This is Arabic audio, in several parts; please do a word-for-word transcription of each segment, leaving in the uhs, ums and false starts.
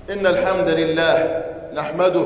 إن الحمد لله نحمده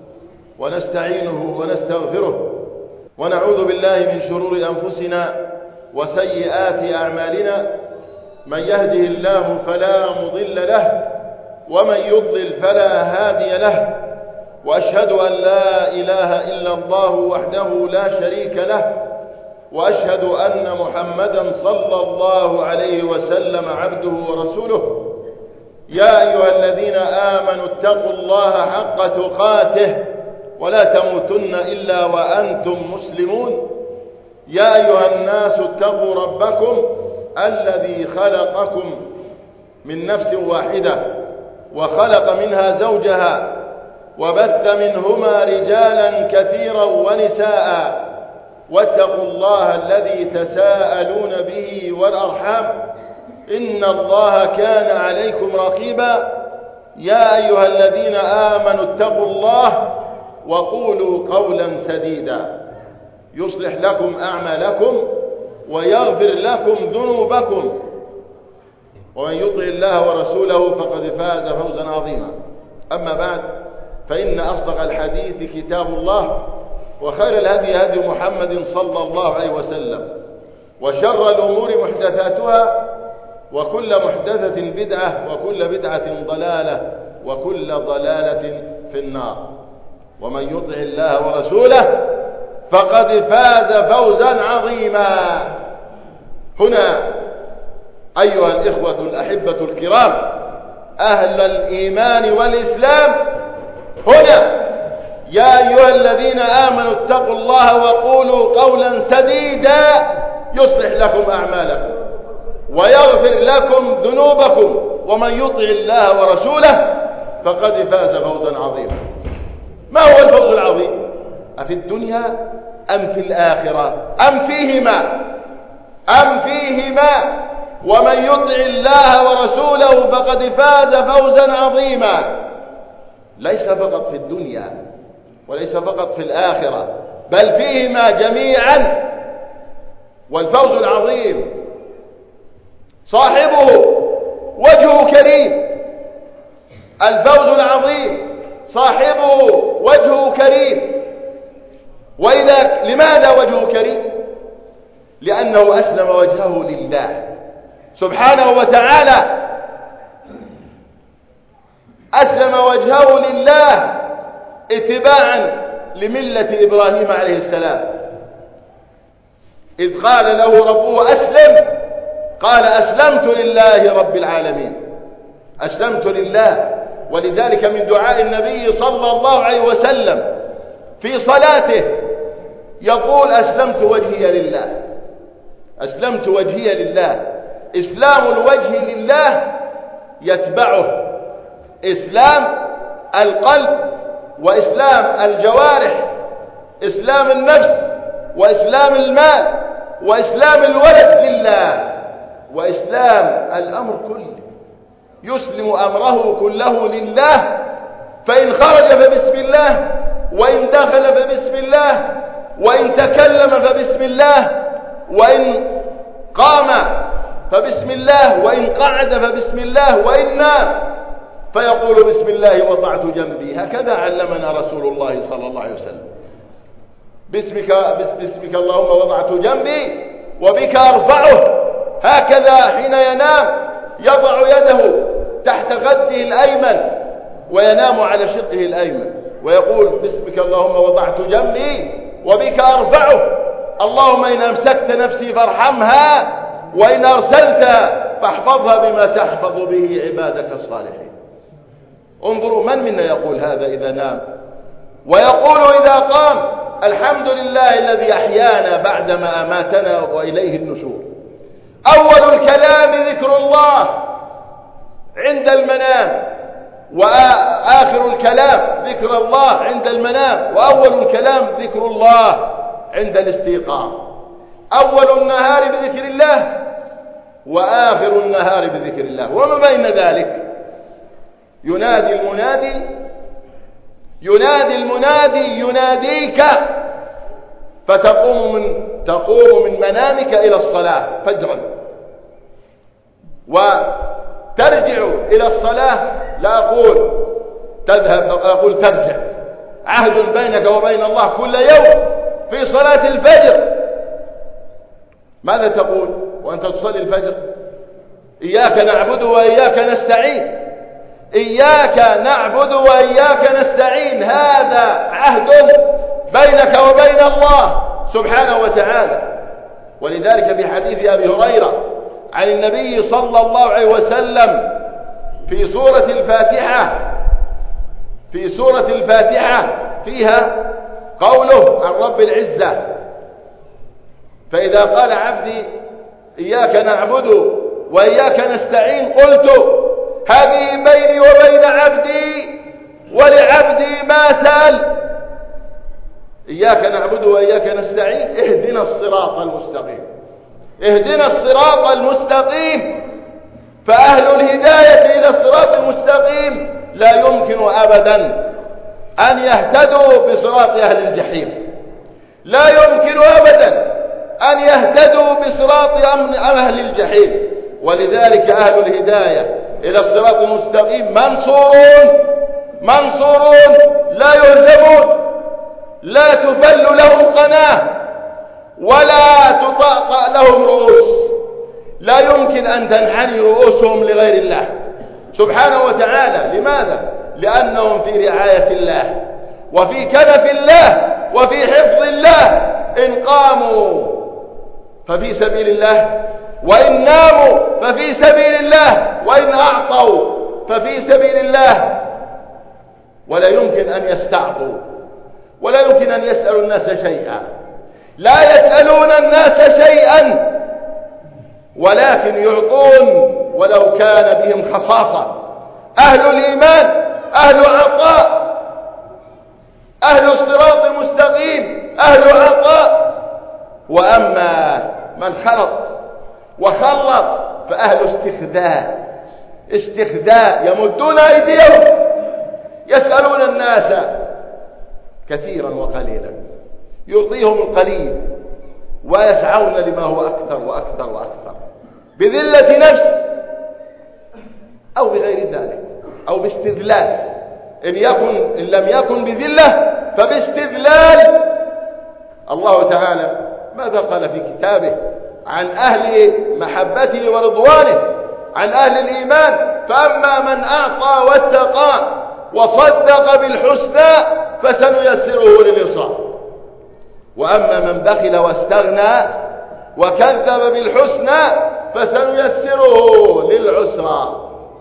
ونستعينه ونستغفره ونعوذ بالله من شرور أنفسنا وسيئات أعمالنا. من يهده الله فلا مضل له ومن يضلل فلا هادي له، وأشهد أن لا إله إلا الله وحده لا شريك له، وأشهد أن محمدا صلى الله عليه وسلم عبده ورسوله. يا أيها الذين آمنوا اتقوا الله حق تقاته ولا تموتن إلا وأنتم مسلمون. يا أيها الناس اتقوا ربكم الذي خلقكم من نفس واحدة وخلق منها زوجها وبث منهما رجالا كثيرا ونساء، واتقوا الله الذي تساءلون به والأرحام إن الله كان عليكم رقيبا. يا أيها الذين آمنوا اتقوا الله وقولوا قولا سديدا يصلح لكم أعمالكم ويغفر لكم ذنوبكم، ومن يطع الله ورسوله فقد فاز فوزا عظيما. أما بعد، فإن أصدق الحديث كتاب الله، وخير الهدي هدي محمد صلى الله عليه وسلم، وشر الأمور محدثاتها، وكل محدثة بدعة، وكل بدعة ضلالة، وكل ضلالة في النار. ومن يطع الله ورسوله فقد فاز فوزا عظيما. هنا أيها الإخوة الأحبة الكرام أهل الإيمان والإسلام، هنا يا أيها الذين آمنوا اتقوا الله وقولوا قولا سديدا يصلح لكم أعمالكم ويغفر لكم ذنوبكم، ومن يطع الله ورسوله فقد فاز فوزا عظيما. ما هو الفوز العظيم؟ أفي الدنيا أم في الآخرة أم فيهما أم فيهما ومن يطع الله ورسوله فقد فاز فوزا عظيما. ليس فقط في الدنيا وليس فقط في الآخرة، بل فيهما جميعا. والفوز العظيم صاحبه وجهه كريم. الفوز العظيم صاحبه وجهه كريم. وإذا لماذا وجهه كريم؟ لأنه أسلم وجهه لله سبحانه وتعالى، أسلم وجهه لله اتباعا لملة إبراهيم عليه السلام. إذ قال له ربه أسلم، قال أسلمت لله رب العالمين، أسلمت لله. ولذلك من دعاء النبي صلى الله عليه وسلم في صلاته يقول أسلمت وجهي لله، أسلمت وجهي لله. إسلام الوجه لله يتبعه إسلام القلب وإسلام الجوارح، إسلام النفس وإسلام المال وإسلام الولد لله، وإسلام الأمر كله. يسلم أمره كله لله، فإن خرج فبسم الله، وإن دخل فبسم الله، وإن تكلم فبسم الله، وإن قام فبسم الله، وإن قعد فبسم الله، وإن نام فيقول بسم الله وضعت جنبي. هكذا علمنا رسول الله صلى الله عليه وسلم. باسمك, باسمك اللهم وضعت جنبي وبك أرفعه. هكذا حين ينام يضع يده تحت خده الأيمن وينام على شقه الأيمن ويقول باسمك اللهم وضعت جنبي وبك أرفعه. اللهم إن أمسكت نفسي فارحمها، وإن أرسلت فاحفظها بما تحفظ به عبادك الصالحين. انظروا من منا يقول هذا إذا نام، ويقول إذا قام الحمد لله الذي أحيانا بعدما أماتنا وإليه النشور. أول الكلام ذكر الله عند المنام، وآخر الكلام ذكر الله عند المنام، وأول الكلام ذكر الله عند الاستيقاظ. أول النهار بذكر الله وآخر النهار بذكر الله. وما بين ذلك ينادي المنادي ينادي المنادي يناديك فتقوم من تقوم من منامك إلى الصلاة فجرا، وترجع إلى الصلاة لا أقول تذهب، أقول ترجع. عهد بينك وبين الله كل يوم في صلاة الفجر. ماذا تقول وأنت تصلي الفجر؟ إياك نعبد وإياك نستعين. إياك نعبد وإياك نستعين، هذا عهد بينك وبين الله سبحانه وتعالى. ولذلك في حديث أبي هريرة عن النبي صلى الله عليه وسلم في سورة الفاتحة في سورة الفاتحة فيها قوله عن رب العزة: فإذا قال عبدي إياك نعبد وإياك نستعين قلت هذه بيني وبين عبدي ولعبدي ما سأل. إياك نعبد وإياك نستعين، اهدنا الصراط المستقيم، اهدنا الصراط المستقيم. فأهل الهداية إلى الصراط المستقيم لا يمكن أبدا أن يهتدوا بصراط أهل الجحيم، لا يمكن أبدا أن يهتدوا بصراط أهل الجحيم. ولذلك أهل الهداية إلى الصراط المستقيم منصورون منصورون لا يهزمون، لا تفل لهم قناة ولا تطأطأ لهم رؤوس، لا يمكن أن تنحني رؤوسهم لغير الله سبحانه وتعالى. لماذا؟ لأنهم في رعاية الله وفي كنف الله وفي حفظ الله. إن قاموا ففي سبيل الله، وإن ناموا ففي سبيل الله، وإن أعطوا ففي سبيل الله. ولا يمكن أن يستعطوا، ولا يمكن أن يسألوا الناس شيئا، لا يسألون الناس شيئا ولكن يعطون ولو كان بهم خصاصة. أهل الإيمان أهل عطاء، أهل الصراط المستقيم أهل عطاء. وأما من خلط وخلط فأهل استخداء استخداء، يمدون أيديهم يسألون الناس كثيرا وقليلا، يعطيهم القليل ويسعون لما هو أكثر وأكثر وأكثر، بذلة نفس أو بغير ذلك أو باستذلال. إن, يكن إن لم يكن بذلة فباستذلال. الله تعالى ماذا قال في كتابه عن أهل محبته ورضوانه، عن أهل الإيمان: فأما من أعطى واتقى وصدق بالحسنى فسنيسره لليسرى، وأما من بخل واستغنى وكذب بالحسنى فسنيسره للعسرى.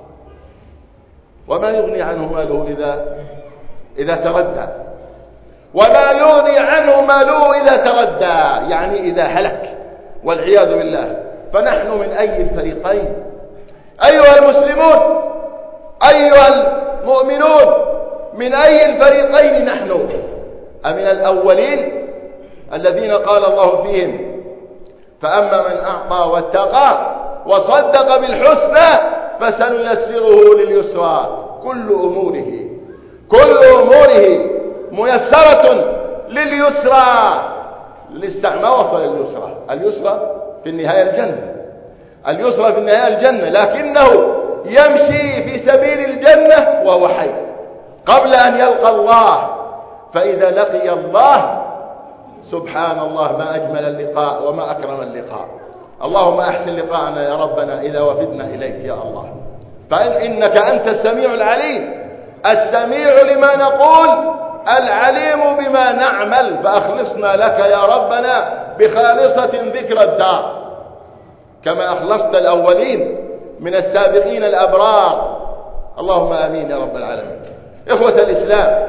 وما يغني عنه ماله إذا إذا تردى، وما يغني عنه ماله إذا تردى، يعني إذا هلك والعياذ بالله. فنحن من أي الفريقين أيها المسلمون، أيها المؤمنون؟ من أي الفريقين نحن؟ أمن الأولين الذين قال الله فيهم: فأما من أعطى واتقى وصدق بالحسنى فسنيسره لليسرى. كل أموره كل أموره ميسرة لليسرى. ما وصل اليسرى، اليسرى في النهاية الجنة، اليسرى في النهاية الجنة، لكنه يمشي في سبيل الجنة وهو حي قبل أن يلقى الله. فإذا لقي الله سبحان الله ما أجمل اللقاء وما أكرم اللقاء. اللهم أحسن لقاءنا يا ربنا إذا وفدنا إليك يا الله، فإنك أنت السميع العليم، السميع لما نقول، العليم بما نعمل. فأخلصنا لك يا ربنا بخالصة ذكر الدار، كما أخلصت الأولين من السابقين الأبرار. اللهم آمين يا رب العالمين. إخوة الإسلام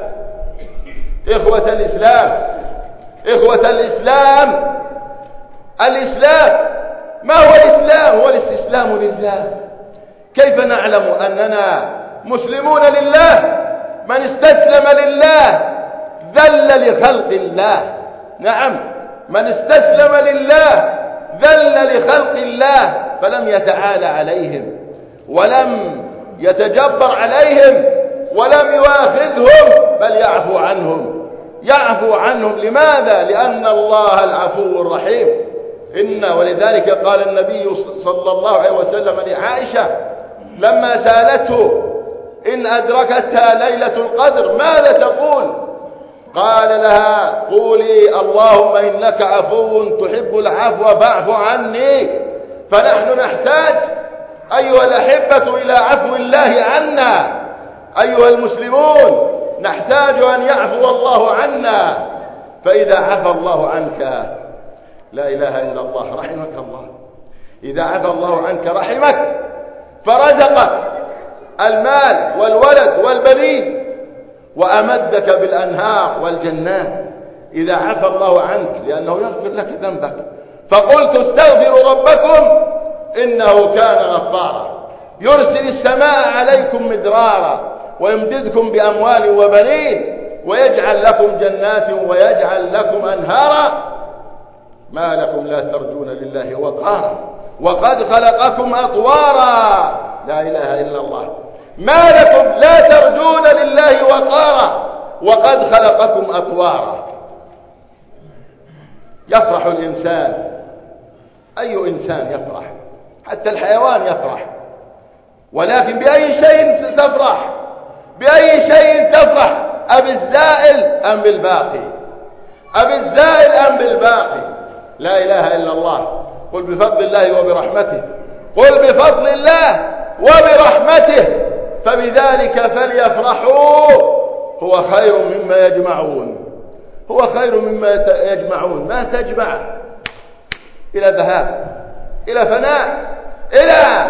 إخوة الإسلام إخوة الإسلام الإسلام ما هو الإسلام؟ هو الاستسلام لله. كيف نعلم أننا مسلمون لله؟ من استسلم لله ذل لخلق الله. نعم، من استسلم لله ذل لخلق الله، فلم يتعالى عليهم ولم يتجبر عليهم ولم يؤاخذهم، بل يعفو عنهم يعفو عنهم. لماذا؟ لأن الله العفو الرحيم. إن ولذلك قال النبي صلى الله عليه وسلم لعائشة لما سألته إن أدركتها ليلة القدر ماذا تقول؟ قال لها قولي اللهم إنك عفو تحب العفو فاعف عني. فنحن نحتاج أيها الأحبة إلى عفو الله عنا. أيها المسلمون نحتاج أن يعفو الله عنا. فإذا عفى الله عنك لا إله إلا الله رحمك الله. إذا عفى الله عنك رحمك فرزقك المال والولد والبنين وأمدك بالأنهار والجنات. إذا عفى الله عنك لأنه يغفر لك ذنبك. فقلت استغفروا ربكم إنه كان غفارا يرسل السماء عليكم مدرارا ويمددكم بأموال وبنين ويجعل لكم جنات ويجعل لكم أنهارا. ما لكم لا ترجون لله وقارا وقد خلقكم أطوارا. لا إله إلا الله. ما لكم لا ترجون لله وقارا وقد خلقكم أطوارا. يفرح الإنسان. أي إنسان يفرح؟ حتى الحيوان يفرح. ولكن بأي شيء تفرح؟ بأي شيء تفرح؟ أبي الزائل أم بالباقي؟ أبي الزائل أم بالباقي؟ لا إله إلا الله. قل بفضل الله وبرحمته. قل بفضل الله وبرحمته فبذلك فليفرحوا هو خير مما يجمعون. هو خير مما يجمعون. ما تجمع إلى ذهاب إلى فناء إلى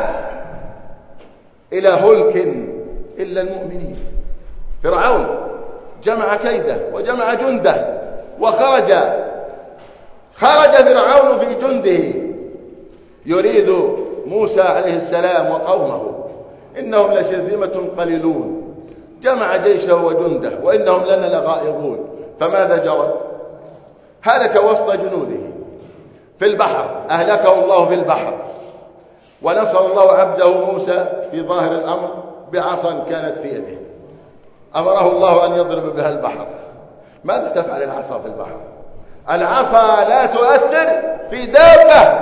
إلى هلك إلا المؤمنين. فرعون جمع كيده وجمع جنده وخرج خرج فرعون في جنده يريد موسى عليه السلام وقومه إنهم لشرذمة قليلون. جمع جيشه وجنده وإنهم لنا لغائظون. فماذا جرى؟ هلك وسط جنوده في البحر. أهلكه الله في البحر. ونصر الله عبده موسى في ظاهر الأمر بعصا كانت في يده أمره الله أن يضرب بها البحر. ماذا تفعل العصا في البحر؟ العصا لا تؤثر في دابة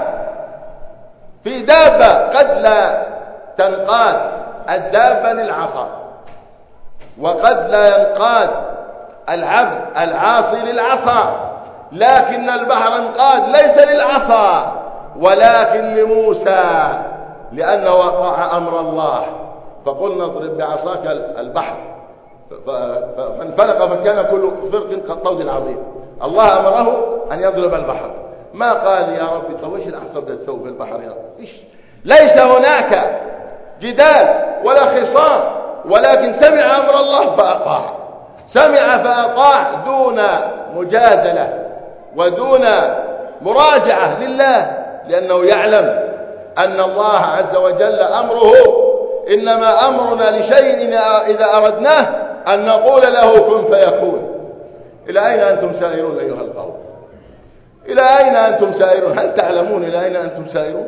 في دابة قد لا تنقاد الدابة للعصا وقد لا ينقاد العبد العاصي للعصا. لكن البحر انقاد ليس للعصا ولكن لموسى لأنه وقع أمر الله. فقلنا اضرب بعصاك البحر فانفلق فكان كل فرق كالطود العظيم. الله أمره أن يضرب البحر. ما قال يا رب طب ايش العصا بدها تسوي في البحر يا رب؟ إيش؟ ليس هناك جدال ولا خصام ولكن سمع أمر الله فأطاع. سمع فأطاع دون مجادلة ودون مراجعة لله لأنه يعلم أن الله عز وجل أمره إنما أمرنا لشيء إذا أردناه أن نقول له كن فيكون. إلى أين أنتم سائرون أيها القوم؟ إلى أين أنتم سائرون؟ هل تعلمون إلى أين أنتم سائرون؟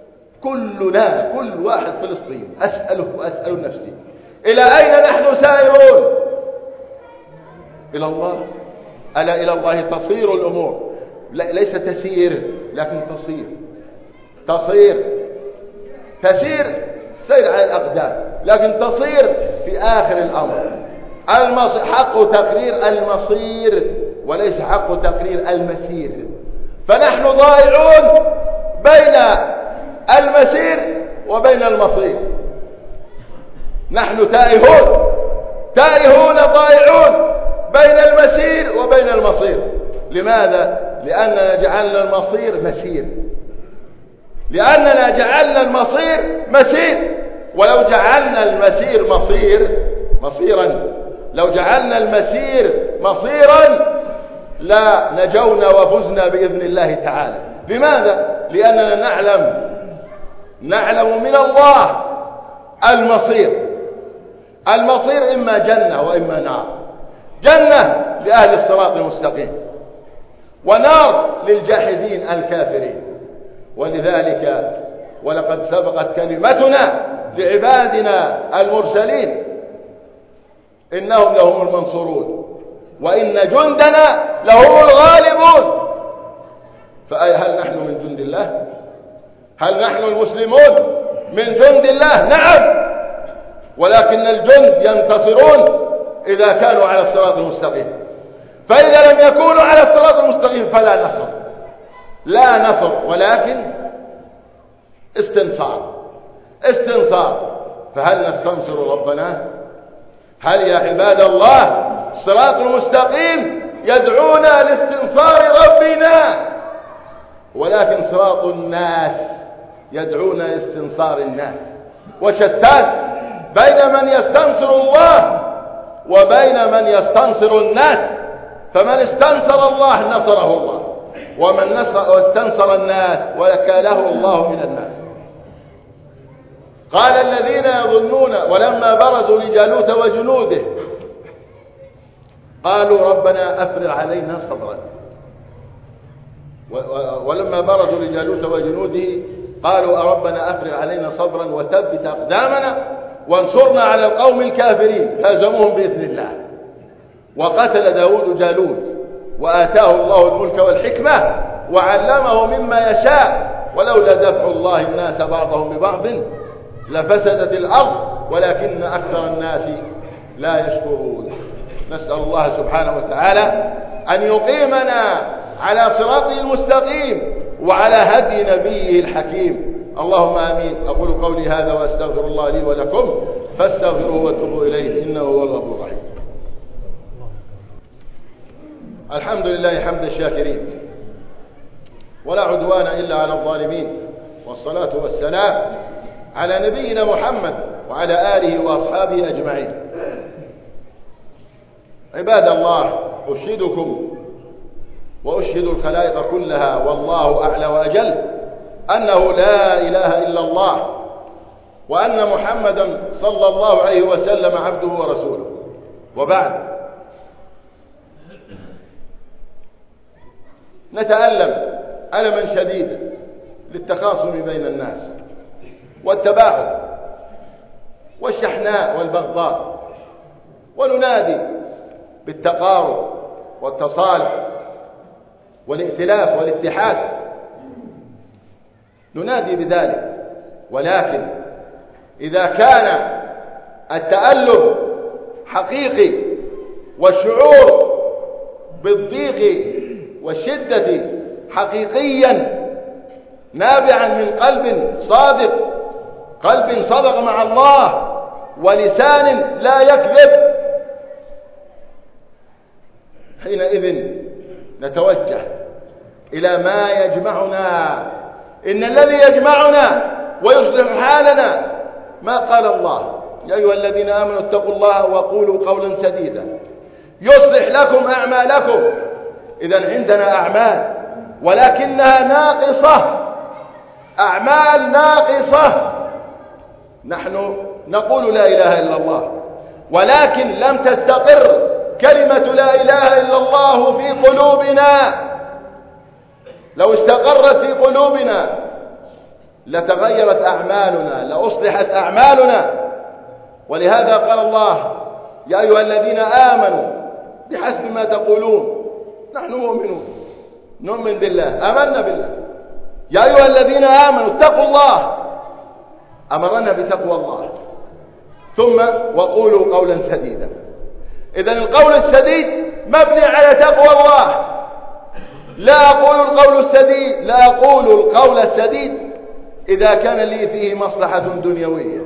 كلنا كل واحد فلسطيني أسأله وأسأل نفسي إلى أين نحن سائرون؟ إلى الله. ألا إلى الله تصير الأمور. ليس تسير لكن تصير تصير تسير سير على الأقدام لكن تصير في آخر الأمر. المصير حق تقرير المصير وليس حق تقرير المسير. فنحن ضائعون بين المسير وبين المصير. نحن تائهون تائهون ضائعون بين المسير وبين المصير. لماذا؟ لأننا جعلنا المصير مسير لأننا جعلنا المصير مسير. ولو جعلنا المسير مصير مصيرا لو جعلنا المسير مصيرا لا نجونا وفزنا بإذن الله تعالى. لماذا؟ لأننا نعلم نعلم من الله المصير. المصير إما جنة وإما نار. جنة لأهل الصراط المستقيم ونار للجاحدين الكافرين. ولذلك ولقد سبقت كلمتنا لعبادنا المرسلين إنهم لهم المنصورون وإن جندنا لهم الغالبون. فهل نحن من جند الله؟ هل نحن المسلمون من جند الله؟ نعم ولكن الجند ينتصرون إذا كانوا على الصراط المستقيم. فإذا لم يكونوا على الصراط المستقيم فلا نصر، لا نصر، ولكن استنصار استنصار. فهل نستنصر ربنا؟ هل يا عباد الله الصراط المستقيم يدعونا لاستنصار ربنا، ولكن صراط الناس يدعونا لاستنصار الناس. وشتان بين من يستنصر الله وبين من يستنصر الناس. فمن استنصر الله نصره الله، ومن استنصر الناس وكاله الله من الناس. قال الذين يظنون ولما برزوا لجالوت وجنوده قالوا ربنا أفرغ علينا صبرا، ولما برزوا لجالوت وجنوده قالوا ربنا أفرغ علينا صبرا وثبت أقدامنا وانصرنا على القوم الكافرين. فهزموهم بإذن الله. وقتل داود جالوت وآتاه الله الملك والحكمة وعلمه مما يشاء، ولولا دفع الله الناس بعضهم ببعض لفسدت الأرض ولكن أكثر الناس لا يشكرون. نسأل الله سبحانه وتعالى أن يقيمنا على صراطه المستقيم وعلى هدي نبيه الحكيم. اللهم آمين. أقول قولي هذا وأستغفر الله لي ولكم فاستغفروه واتوبوا إليه إنه هو الغفور الرحيم. الحمد لله حمد الشاكرين، ولا عدوان إلا على الظالمين، والصلاة والسلام على نبينا محمد وعلى آله وأصحابه أجمعين. عباد الله، أشهدكم وأشهد الخلائق كلها والله أعلى وأجل أنه لا إله إلا الله، وأن محمدا صلى الله عليه وسلم عبده ورسوله. وبعد، نتألم ألما شديدا للتخاصم بين الناس والتباعد والشحناء والبغضاء، وننادي بالتقارب والتصالح والائتلاف والاتحاد، ننادي بذلك. ولكن إذا كان التألم حقيقي والشعور بالضيق والشدة حقيقيا نابعا من قلب صادق، قلب صدق مع الله ولسان لا يكذب، حينئذ نتوجه إلى ما يجمعنا. إن الذي يجمعنا ويصلح حالنا ما قال الله: يا أيها الذين آمنوا اتقوا الله وقولوا قولا سديدا يصلح لكم أعمالكم. إذن عندنا أعمال ولكنها ناقصة، أعمال ناقصة. نحن نقول لا إله إلا الله، ولكن لم تستقر كلمة لا إله إلا الله في قلوبنا. لو استقرت في قلوبنا لتغيرت أعمالنا، لأصلحت أعمالنا. ولهذا قال الله: يا أيها الذين آمنوا بحسب ما تقولون نحن مؤمنون، نؤمن بالله، آمنا بالله. يا أيها الذين آمنوا اتقوا الله، أمرنا بتقوى الله. ثم وقولوا قولا سديدا. إذن القول السديد مبني على تقوى الله. لا أقول القول السديد لا أقول القول السديد إذا كان لي فيه مصلحة دنيوية،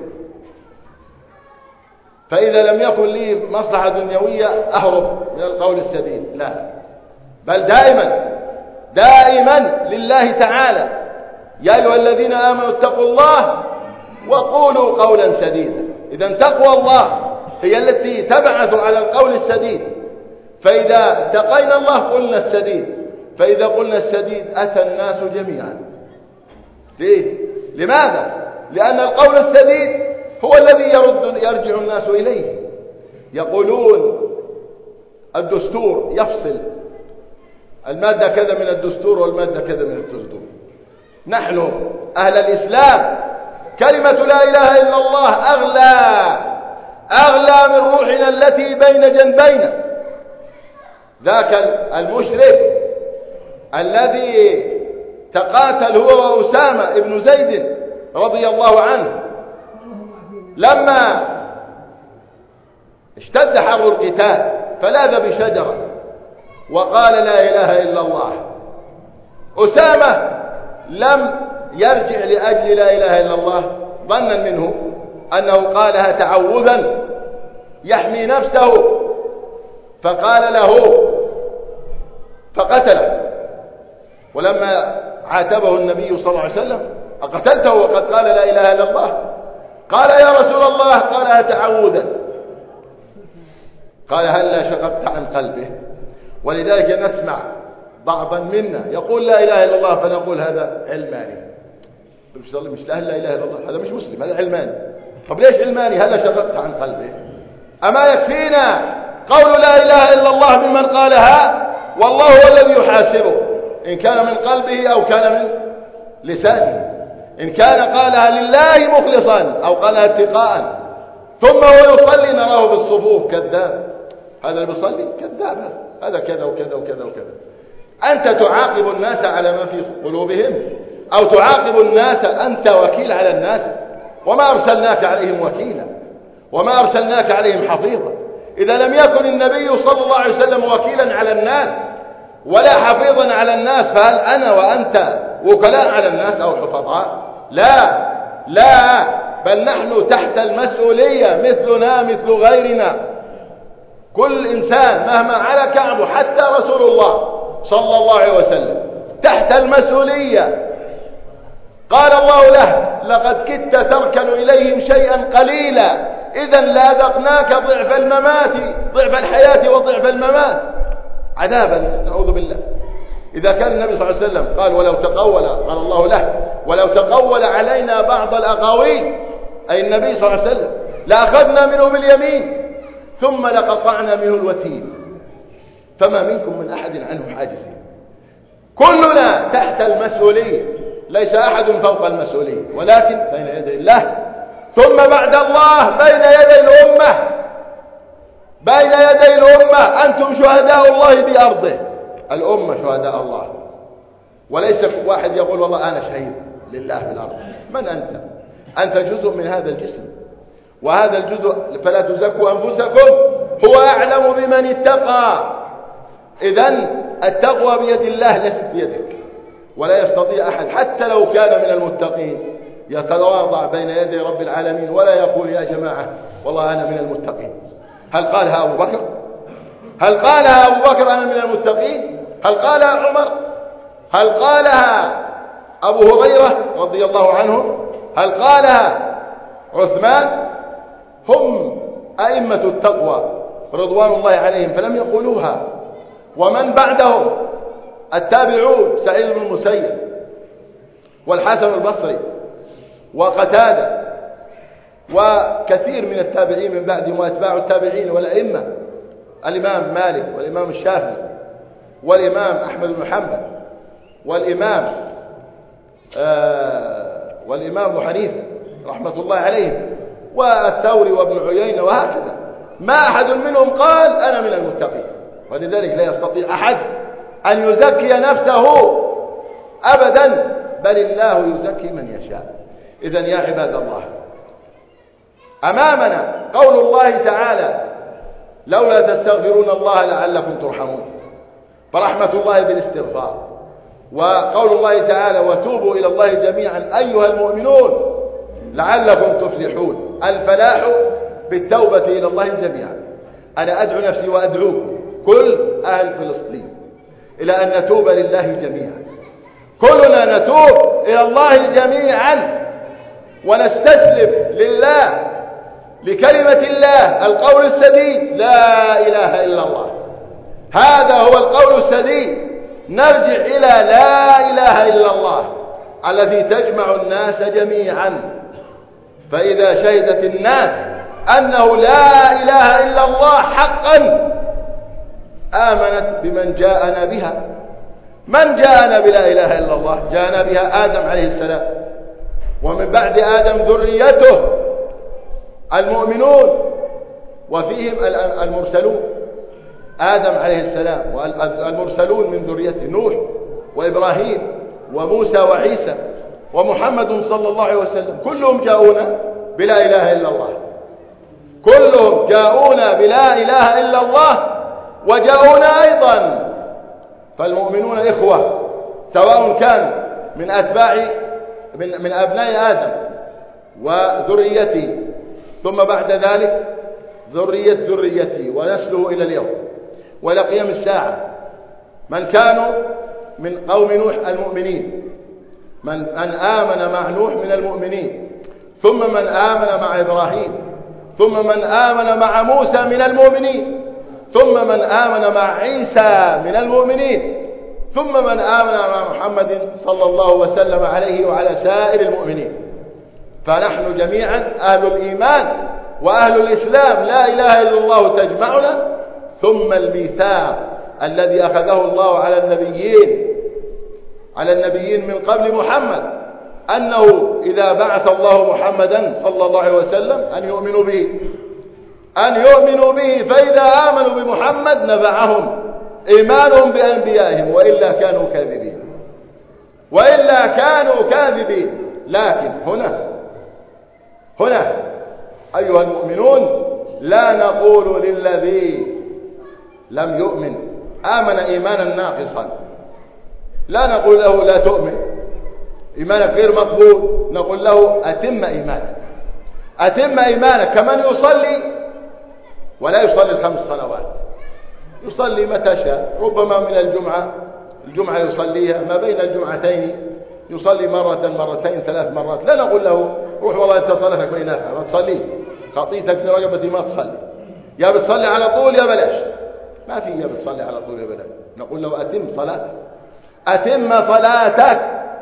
فإذا لم يكن لي مصلحة دنيوية أهرب من القول السديد، لا، بل دائما دائما لله تعالى: يا أيها الذين آمنوا اتقوا الله وقولوا قولا سديدا. إذن تقوى الله هي التي تبعث على القول السديد. فإذا اتقينا الله قلنا السديد، فإذا قلنا السديد أتى الناس جميعا. ليه؟ لماذا؟ لأن القول السديد هو الذي يرد يرجع الناس إليه. يقولون الدستور يفصل المادة كذا من الدستور والمادة كذا من الدستور. نحن أهل الإسلام كلمة لا إله إلا الله أغلى أغلى من روحنا التي بين جنبينا. ذاك المشرك الذي تقاتل هو وأسامة ابن زيد رضي الله عنه، لما اشتد حر القتال فلاذ بشجرة وقال لا إله إلا الله. أسامة لم يرجع لأجل لا إله إلا الله ظنا منه أنه قالها تعوذا يحمي نفسه، فقال له فقتله. ولما عاتبه النبي صلى الله عليه وسلم أقتلته وقد قال لا إله إلا الله؟ قال يا رسول الله قالها تعوذا. قال هلا شققت عن قلبه. ولذلك نسمع بعضا منا يقول لا إله إلا الله فنقول هذا علماني. مش لا إله إلا الله، هذا مش مسلم، هذا علماني. طب ليش علماني؟ هلا شققت عن قلبه. أما يكفينا قول لا إله إلا الله ممن قالها والله هو الذي يحاسبه إن كان من قلبه أو كان من لسانه، إن كان قالها لله مخلصا أو قالها اتقاء ثم هو يصلي نراه بالصفوف كذاب. هذا اللي بيصلي كذاب، هذا كذا وكذا وكذا وكذا. أنت تعاقب الناس على ما في قلوبهم أو تعاقب الناس؟ أنت وكيل على الناس، وما أرسلناك عليهم وكيلا وما أرسلناك عليهم حفيظا. إذا لم يكن النبي صلى الله عليه وسلم وكيلا على الناس ولا حفيظا على الناس، فهل أنا وأنت وكلاء على الناس أو حفظاء؟ لا لا، بل نحن تحت المسؤولية مثلنا مثل غيرنا. كل إنسان مهما على كعبه حتى رسول الله صلى الله عليه وسلم تحت المسؤولية. قال الله له لقد كدت تركن إليهم شيئا قليلا إذا لأذقناك ضعف الممات ضعف الحياة وضعف الممات عذابا، نعوذ بالله. إذا كان النبي صلى الله عليه وسلم قال ولو تقول، قال الله له ولو تقول علينا بعض الأقاويل، أي النبي صلى الله عليه وسلم، لأخذنا منه باليمين ثم لقطعنا منه الوتين فما منكم من أحد عنه حاجزين. كلنا تحت المسؤولية، ليس أحد فوق المسؤولية، ولكن بين يدي الله ثم بعد الله بين يدي الأمة. بين يدي الأمة أنتم شهداء الله بأرضه، الأمة شهداء الله، وليس واحد يقول والله أنا شهيد لله في الأرض. من أنت؟ أنت جزء من هذا الجسم، وهذا الجزء فلا تزكوا أنفسكم هو أعلم بمن اتقى. إذن التقوى بيد الله ليست بيدك، ولا يستطيع أحد حتى لو كان من المتقين يتواضع بين يدي رب العالمين ولا يقول يا جماعة والله أنا من المتقين. هل قالها أبو بكر؟ هل قالها أبو بكر أنا من المتقين؟ هل قالها عمر؟ هل قالها أبو هريرة رضي الله عنه؟ هل قالها عثمان؟ هم أئمة التقوى رضوان الله عليهم فلم يقولوها. ومن بعدهم التابعون سعيد بن المسيب والحسن البصري وقتادة وكثير من التابعين من بعدهم وأتباع التابعين والأئمة، الإمام مالك والإمام الشافعي والإمام أحمد بن حنبل والإمام آه والإمام أبو حنيفة رحمة الله عليهم والثوري وابن عيينة وهكذا، ما أحد منهم قال أنا من المتقين. ولذلك لا يستطيع أحد أن يزكي نفسه أبدا، بل الله يزكي من يشاء. إذن يا عباد الله، أمامنا قول الله تعالى لولا تستغفرون الله لعلكم ترحمون، فرحمة الله بالاستغفار. وقول الله تعالى وتوبوا إلى الله جميعا أيها المؤمنون لعلكم تفلحون، الفلاح بالتوبة إلى الله جميعا. أنا أدعو نفسي وأدعوكم كل أهل فلسطين إلى أن نتوب لله جميعا، كلنا نتوب إلى الله جميعا ونستسلم لله لكلمة الله القول السديد لا إله إلا الله. هذا هو القول السديد، نرجع إلى لا إله إلا الله الذي تجمع الناس جميعا. فإذا شهدت الناس أنه لا إله إلا الله حقا آمنت بمن جاءنا بها. من جاءنا بلا إله إلا الله؟ جاءنا بها آدم عليه السلام، ومن بعد آدم ذريته المؤمنون وفيهم المرسلون، آدم عليه السلام والمرسلون من ذريته نوح وإبراهيم وموسى وعيسى ومحمد صلى الله عليه وسلم، كلهم جاءونا بلا إله إلا الله. كلهم جاءونا بلا إله إلا الله وجاءونا أيضا، فالمؤمنون إخوة سواء كان من أتباع من, من أبناء آدم وذريته ثم بعد ذلك ذرية ذريته ونسله إلى اليوم وإلى قيام الساعة، من كانوا من قوم نوح المؤمنين، من من آمن مع نوح من المؤمنين، ثم من آمن مع إبراهيم، ثم من آمن مع موسى من المؤمنين، ثم من آمن مع عيسى من المؤمنين، ثم من آمن مع محمد صلى الله وسلم عليه وعلى سائر المؤمنين. فنحن جميعا أهل الإيمان وأهل الإسلام، لا إله إلا الله تجمعنا. ثم الميثاق الذي أخذه الله على النبيين على النبيين من قبل محمد، أنه إذا بعث الله محمدا صلى الله عليه وسلم أن يؤمنوا به أن يؤمنوا به فإذا آمنوا بمحمد نفعهم إيمانهم بأنبيائهم، وإلا كانوا كاذبين وإلا كانوا كاذبين. لكن هنا هنا أيها المؤمنون لا نقول للذي لم يؤمن آمن إيمانا ناقصا، لا نقول له لا تؤمن إيمانك غير مقبول، نقول له أتم إيمانك أتم إيمانك كمن يصلي ولا يصلي الخمس صلوات، يصلي متى شاء، ربما من الجمعة الجمعة يصليها، ما بين الجمعتين يصلي مرة مرتين ثلاث مرات، لا نقول له روح والله أنت صلاتك ما ينافع ما تصلي، خطيتك في رقبتي ما تصلي، يا بتصلي على طول يا بلاش، ما في يا بتصلي على طول يا بلاش، نقول له أتم صلاتك أتم صلاتك،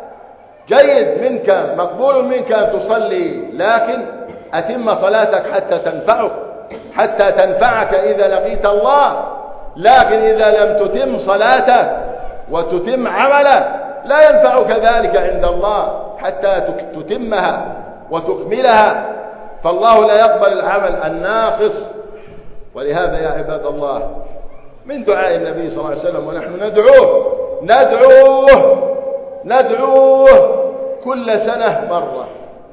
جيد منك مقبول منك أن تصلي، لكن أتم صلاتك حتى تنفعك حتى تنفعك إذا لقيت الله. لكن إذا لم تتم صلاتك وتتم عملك لا ينفعك ذلك عند الله حتى تتمها وتكملها، فالله لا يقبل العمل الناقص. ولهذا يا عباد الله من دعاء النبي صلى الله عليه وسلم ونحن ندعوه ندعوه ندعوه كل سنة مرة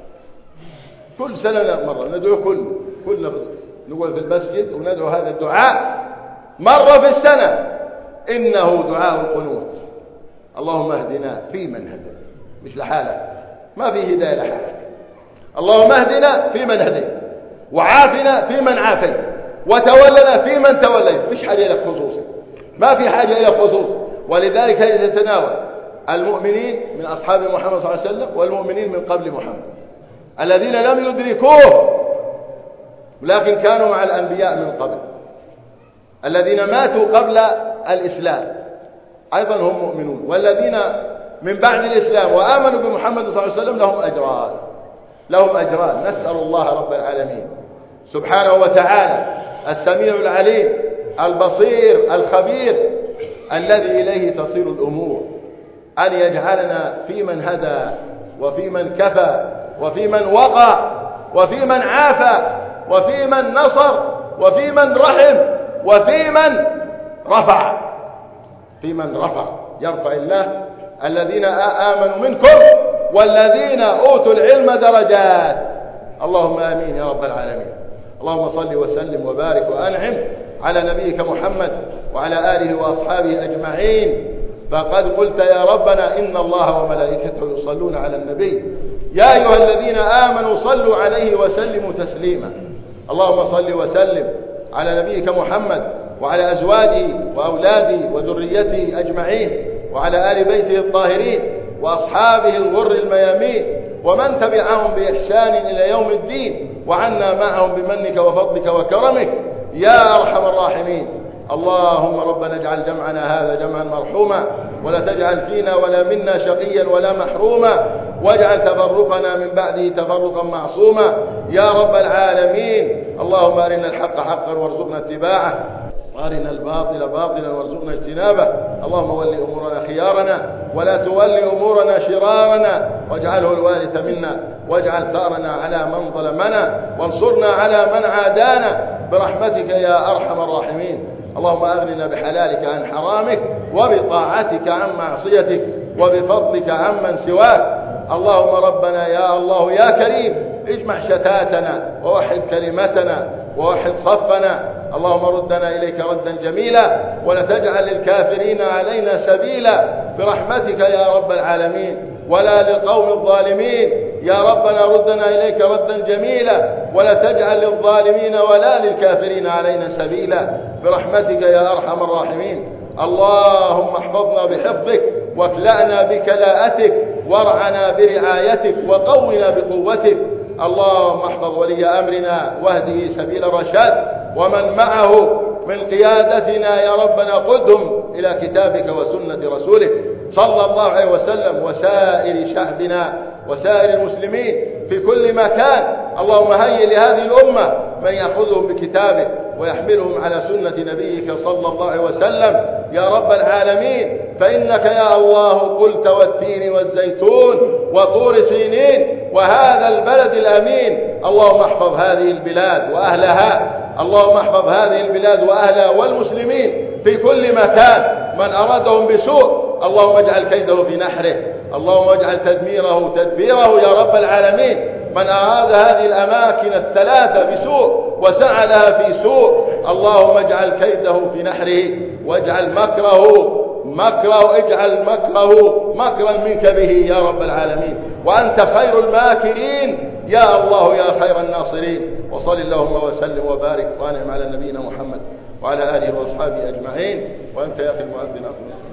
كل سنة مرة ندعوه كل كل نقول في المسجد وندعو هذا الدعاء مرة في السنة، إنه دعاء القنوت. اللهم اهدنا فيمن هديت، مش لحالك، ما في هداية لحالك. اللهم اهدنا فيمن هديت، وعافنا فيمن عافيت، وتولنا فيمن توليت، مش حاجة إلى خصوصي، ما في حاجة إلى خصوص. ولذلك يتناول المؤمنين من أصحاب محمد صلى الله عليه وسلم والمؤمنين من قبل محمد الذين لم يدركوه ولكن كانوا مع الأنبياء من قبل، الذين ماتوا قبل الإسلام أيضا هم مؤمنون، والذين من بعد الإسلام وآمنوا بمحمد صلى الله عليه وسلم لهم أجران لهم أجران نسأل الله رب العالمين سبحانه وتعالى السميع العليم البصير الخبير الذي إليه تصير الأمور أن يجعلنا في من هدى وفي من كفى وفي من وقى وفي من عافى وفي من نصر وفي من رحم وفي من رفع في من رفع يرفع الله الذين آمنوا منكم والذين أوتوا العلم درجات. اللهم آمين يا رب العالمين. اللهم صل وسلم وبارك وأنعم على نبيك محمد وعلى آله وأصحابه أجمعين. فقد قلت يا ربنا إن الله وملائكته يصلون على النبي يا أيها الذين آمنوا صلوا عليه وسلموا تسليما. اللهم صل وسلم على نبيك محمد وعلى أزواجه وأولاده وذريته أجمعين وعلى آل بيته الطاهرين وأصحابه الغر الميامين ومن تبعهم بإحسان إلى يوم الدين، وعنا معهم بمنك وفضلك وكرمك يا أرحم الراحمين. اللهم ربنا اجعل جمعنا هذا جمعا مرحوما ولا تجعل فينا ولا منا شقيا ولا محروما، واجعل تفرقنا من بعده تفرقا معصوما يا رب العالمين. اللهم أرنا الحق حقا وارزقنا اتباعه وأرنا الباطل باطلا وارزقنا اجتنابه. اللهم ول أمورنا خيارنا ولا تول أمورنا شرارنا، واجعله الوارث منا واجعل ثأرنا على من ظلمنا وانصرنا على من عادانا برحمتك يا أرحم الراحمين. اللهم أغننا بحلالك عن حرامك وبطاعتك عن معصيتك وبفضلك عمن سواك. اللهم ربنا يا الله يا كريم اجمع شتاتنا ووحد كلمتنا ووحد صفنا. اللهم ردنا إليك ردا جميلا ولا تجعل للكافرين علينا سبيلا برحمتك يا رب العالمين، ولا للقوم الظالمين. يا ربنا ردنا إليك ردا جميلا ولا تجعل للظالمين ولا للكافرين علينا سبيلا برحمتك يا أرحم الراحمين. اللهم احفظنا بحفظك واكلأنا بكلاءتك وارعنا برعايتك وقونا بقوتك. اللهم احفظ ولي أمرنا واهده سبيل الرشاد، ومن معه من قيادتنا يا ربنا قدهم إلى كتابك وسنة رسولك صلى الله عليه وسلم، وسائر شعبنا وسائر المسلمين في كل مكان. اللهم هيئ لهذه الأمة من يأخذهم بكتابك ويحملهم على سنة نبيك صلى الله عليه وسلم يا رب العالمين. فإنك يا الله قلت والتين والزيتون وطور سينين وهذا البلد الأمين. اللهم احفظ هذه البلاد وأهلها، اللهم احفظ هذه البلاد وأهلها والمسلمين في كل مكان. من أرادهم بسوء اللهم اجعل كيده في نحره، اللهم اجعل تدميره تدبيره يا رب العالمين. من أراد هذه الأماكن الثلاثة بسوء وسعى لها في سوء اللهم اجعل كيده في نحره واجعل مكره مكره اجعل مكره مكرا منك به يا رب العالمين، وأنت خير الماكرين يا الله يا خير الناصرين. وصل اللهم وسلم وبارك وانعم على نبينا محمد وعلى آله وأصحابه أجمعين. وأنت يا أخي المؤذن أقم الصلاة.